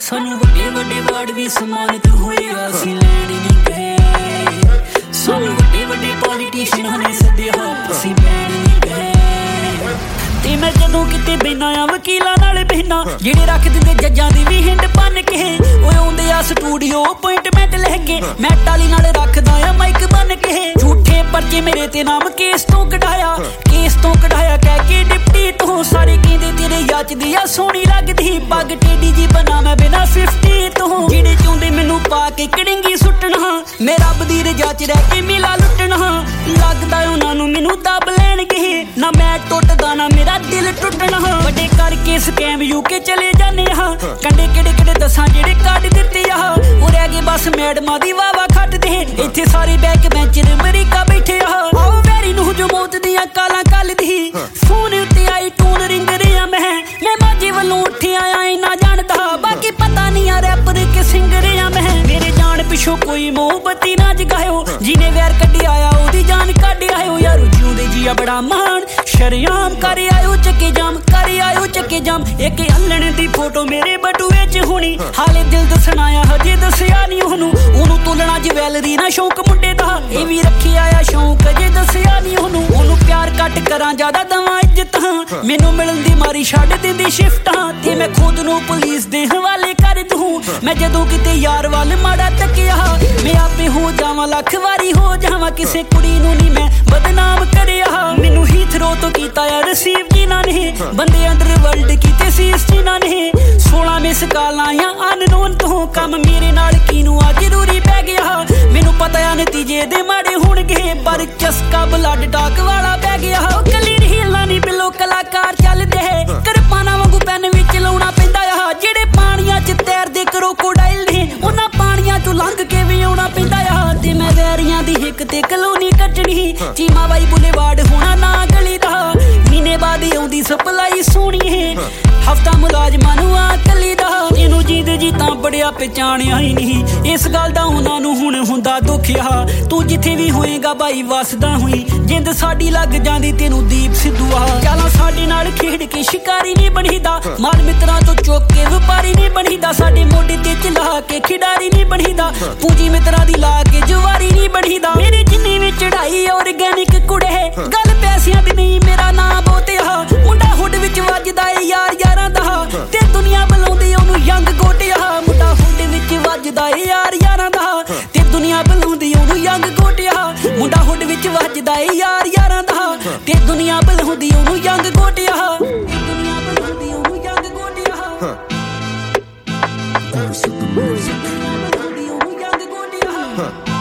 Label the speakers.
Speaker 1: ਸਾਨੂੰ ਵੱਡੇ ਵੱਡੇ ਵਾਰਡ ਵੀ ਸਨਮਾਨਿਤ ਹੋਏ ਅਸੀਂ ਲੈਣ ਨਹੀਂ ਗਏ ਸਾਨੂੰ ਵੱਡੇ ਵੱਡੇ ਪੋਲੀਟੀਸ਼ੀਅਨ ਨੇ ਸੱਦਿਆ ਅਸੀਂ ਲੈਣ ਨਹੀਂ ਗਏ ਤੇ ਮੈਂ ਜਦੋਂ ਕਿਤੇ ਬਹਿਨਾ ਆ ਵਕੀਲਾਂ ਨਾਲ ਬਹਿਨਾ ਜਿਹੜੇ ਰੱਖ ਦਿੰਦੇ ਜੱਜਾਂ ਦੀ ਵੀ ਹਿੰਡ ਭੰਨ ਕੇ ਓਏ ਆਉਂਦੇ ਆ ਸਟੂਡੀਓ ਅਪਾਇੰਟਮੈਂਟ ਲੈ ਕੇ ਮੈਂ ਟਾਲੀ ਨਾਲ ਰੱਖਦਾ ਆ ਮਾਈਕ ਬੰਨ ਕੇ ਝੂਠੇ ਪਰਚੇ ਮੇਰੇ ਤੇ ਨਾਮ ਕੇਸ ਤੋਂ ਕਢਾਇਆ ਕਹਿ ਕੇ ਡਿਪਟੀ ਤੋਂ ਸਾਰੇ ਕਹਿੰਦੇ ਤੇਰੇ ਯਾਚਦੀ ਆ ਸੋਹਣੀ ਲੱਗਦੀ ਪੱਗ ਟੇਡੀ ਜੀ ਬਣਾ ਮੈਂ ਬਿਨਾ 50 ਤੋਂ ਜਿਹੜੇ ਚਾਹੁੰਦੇ ਮੈਨੂੰ ਪਾ ਕੇ ਕੜਿੰਗੀ ਸੁੱਟਣਾ ਮੈਂ ਰੱਬ ਦੀ ਰਜਾ ਚ ਰਹਿ ਕੇ ਮਿਲਾ ਲੁੱਟਣਾ ਲੱਗਦਾ ਉਹਨਾਂ ਨੂੰ ਮੈਨੂੰ ਦੱਬ ਲੈਣਗੇ ਨਾ ਮੈਂ ਟੁੱਟਦਾ ਨਾ ਮੇਰਾ ਦਿਲ ਟੁੱਟਣਾ ਵੱਡੇ ਕਰਕੇ ਸਕੈਮ ਯੂਕੇ ਚਲੇ ਜਾਂਦੇ ਆ ਕੰਡੇ ਕਿਹੜੇ ਦੱਸਾਂ ਜਿਹੜੇ ਕੱਢ ਦਿੱਤੇ ਆ ਉਹ ਰਹਿ ਗਏ ਬਸ ਮੈਡਮਾਂ ਦੀ ਵਾਵਾ ਖੱਟਦੇ ਇੱਥੇ ਸਾਰੇ ਬੈਕ ਬੈਂਚਰ ਅਮਰੀਕਾ ਬੈਠੇ ਆ ਆਓ ਵੈਰੀ ਨੂੰ ਜੋ ਮੌਤ ਦੀਆਂ ਕਾਲਾਂ ਕੱਲਦੀ ਫੋਨ ਉੱਤੇ ਆਈ ਟੂਨ ਰਿੰਗ ਰਿਹਾ ਮੈਂ ਮਾਝੇ ਵੱਲੋਂ ਉੱਠਿਆ ਆਏ ਨਾ ਜਾਣਦਾ ਬਾਕੀ ਪਤਾ ਨਹੀਂ ਆ ਰੈਪਰ ਕਿ ਸਿੰਗਰ ਆ ਮੈਂ ਮੇਰੇ ਜਾਣ ਪਿੱਛੋਂ ਕੋਈ ਮੋਹਬਤੀ ਨਾ ਜਗਾਇਓ ਜਿਹਨੇ ਵੈਰ ਕੱਢੀ ਆਇਆ ਉਹਦੀ ਜਾਨ ਕੱਢ ਆਇਓ ਯਾਰ ਜਿਉਂਦੇ ਜੀ ਆ ਬੜਾ ਮਾਣ ਸ਼ਰਿਆਮ ਕਰ ਆਇਓ ਚੱਕੇ ਜਾਮ ਇੱਕ ਹੱਲਣ ਦੀ ਫੋਟੋ ਮੇਰੇ ਬਟੂਏ 'ਚ ਹੋਣੀ ਹਾਲੇ ਦਿਲ ਦੱਸਣਾ ਆ ਹਜੇ ਦੱਸਿਆ ਨਹੀਂ ਉਹਨੂੰ ਤੋਲਣਾ ਜਵੈਲਰੀ ਨਾ ਸ਼ੌਂਕ ਮੁੰਡੇ ਦਾ ਇਹ ਵੀ ਰੱਖਿਆ ਆ ਸ਼ੌਂਕ ਅਜੇ ਦੱਸਿਆ ਨਹੀਂ ਉਹਨੂੰ ਪਿਆਰ ਘੱਟ ਕਰਾਂ ਜ਼ਿਆਦਾ ਦਵਾਂ ਇੱਜ਼ਤਾਂ ਮੈਨੂੰ ਮਿਲਣ ਦੀ ਮਾਰੀ ਛੱਡ ਦਿੰਦੀ ਸ਼ਿਫਟਾਂ ਤੇ ਮੈਂ ਖੁਦ ਨੂੰ ਪੁਲਿਸ ਦੇ ਹਵਾਲੇ ਕਰ ਦੂੰ ਮੈਂ ਜਦੋਂ ਕਿਤੇ ਯਾਰ ਵੱਲ ਮਾੜਾ ਤੱਕਿਆ ਮੈਂ ਆਪੇ ਹੋ ਜਾਵਾਂ ਲੱਖ ਵਾਰੀ ਹੋ ਜਾਵਾਂ ਕਿਸੇ ਕੁੜੀ ਨੂੰ ਨਹੀਂ ਮੈਂ ਬਦਨਾਮ ਕਰਿਆ ਮੈਨੂੰ ਹੀ ਥਰੋ ਤੋਂ ਕੀਤਾ ਯਾਰ ਰਿਸੀਵ ਜਿਨ੍ਹਾਂ ਨੇ ਬੰਦੇ ਅੰਡਰ ਵਰਲਡ ਕੀਤੇ ਸੀ ਇਸ ਜਿਨ੍ਹਾਂ ਨੇ 16 ਮਿਸ ਕਾਲਾਂ ਆ ਅਨਨੋਨ ਤੋਂ ਕੰਮ ਮੇਰੇ ਨਾਲ ਕਿਨੂੰ ਆ ਜ਼ਰੂਰੀ ਪੈ ਗਿਆ ਮੈਨੂੰ ਪਤਾ ਆ ਨਤੀਜੇ ਦੇ ਮਾੜੇ ਹੋਣਗੇ ਪਰ ਚਸਕਾ ਬਲੱਡ ਟਾਕ ਵਾਲਾ ਪੈ ਗਿਆ ਕੱਲੀ ਹੀਲਾਂ ਨਹੀਂ ਬਿੱਲੋ ਕਲਾਕਾਰ ਚੱਲਦੇ ਕਿਰਪਾਨਾਂ ਵਾਂਗੂ ਪੈਨ ਵਿੱਚ ਲਾਉਣਾ ਪੈਂਦਾ ਆ ਜਿਹੜੇ ਪਾਣੀਆਂ 'ਚ ਤੈਰਦੇ ਕਰੋਕੋਡਾਈਲ ਨੇ ਉਹਨਾਂ ਪਾਣੀਆਂ 'ਚੋਂ ਲੰਘ ਕੇ ਵੀ ਆਉਣਾ ਪੈਂਦਾ ਆ ਤੇ ਮੈਂ ਵੈਰੀਆਂ ਦੀ ਹਿੱਕ ਤੇ ਕਲੋਨੀ ਕੱਟਣੀ ਚੀਮਾ ਬਾਈ ਬੁਲੇਵਾਰਡ ਹੋਣਾ ਨਾ ਗਲੀ ਦਾ ਮਹੀਨੇ ਬਾਅਦ ਆਉਂਦੀ ਸਪਲਾਈ ਸੋਹਣੀ ਹਫਤਾ ਮੁਲਾਜ਼ਮਾਂ ਨੂੰ ਆ ਕੱਲੀ ਦਾ ਇਹਨੂੰ ਜੀਂਦ ਜੀ ਤਾਂ ਬੜਿਆ ਪਹਿਚਾਣਿਆ ਹੀ ਨਹੀਂ ਇਸ ਗੱਲ ਦਾ ਉਹਨਾਂ ਨੂੰ ਹੁਣ ਹੁੰਦਾ ਦੁੱਖਿਆ ਤੂੰ ਜਿੱਥੇ ਵੀ ਹੋਏਗਾ ਬਾਈ ਵਸਦਾ ਹੋਈ ਜਿੰਦ ਸਾਡੀ ਲੱਗ ਜਾਂਦੀ ਤੈਨੂੰ ਦੀਪ ਸਿੱਧੂ ਆ ਚਾਲਾਂ ਸਾਡੇ ਨਾਲ ਖੇਡ ਕੇ ਸ਼ਿਕਾਰੀ ਨਹੀਂ ਬਣੀਦਾ ਮਾਲ ਮਿੱਤਰਾਂ ਤੋਂ ਚੁੱਕ ਕੇ ਵਪਾਰੀ ਨਹੀਂ ਬਣੀਦਾ ਸਾਡੇ ਮੋਢੇ ਤੇ ਚਲਾ ਕੇ ਖਿਡਾਰੀ ਨਹੀਂ ਬਣੀਦਾ ਪੂੰਜੀ ਮਿੱਤਰਾਂ ਦੀ ਲਾ ਕੇ ਜਵਾਰੀ ਨਹੀਂ ਬਣੀਦਾ ਮੇਰੇ ਜਿੰਨੀ ਵੀ ਚੜਾਈ ਆਰਗੈਨਿਕ ਕੁੜੇ ਗੱਲ ਪੈਸਿਆਂ ਦੀ ਨਹੀਂ ਮੇਰਾ ਨਾਂ ਬਹੁਤਿਆ ਮੁੰਡਾ ਹੁੱਡ ਵਿੱਚ ਵੱਜਦਾ ਏ ਯਾਰਾਂ ਦਾ ਤੇ ਦੁਨੀਆ ਬੁਲਾਉਂਦੀ ਉਹਨੂੰ ਯੰਗ ਗੋਟਿਆ ਮੁੰਡਾ ਹੁੱਡ ਵਿੱਚ ਵੱਜਦਾ ਏ ਯਾਰਾਂ ਦਾ ਤੇ ਦੁਨੀਆ ਬੁਲਾਉਂਦੀ ਉਹਨੂੰ ਯੰਗ ਗੋਟਿਆ ਮੁੰਡਾ ਹੁੱਡ ਵਿੱਚ ਵੱਜਦਾ ਏ ਯਾਰਾਂ ਦਾ ਤੇ ਦੁਨੀਆ ਬੁਲਾਉਂਦੀ ਉਹਨੂੰ ਯੰਗ ਗੋਟਿਆ ਦੁਨੀਆ ਬੁਲਾਉਂਦੀ ਉਹਨੂੰ ਯੰਗ ਗੋਟਿਆ ਉਹਨੂੰ ਯੰਗ ਗੋਟਿਆ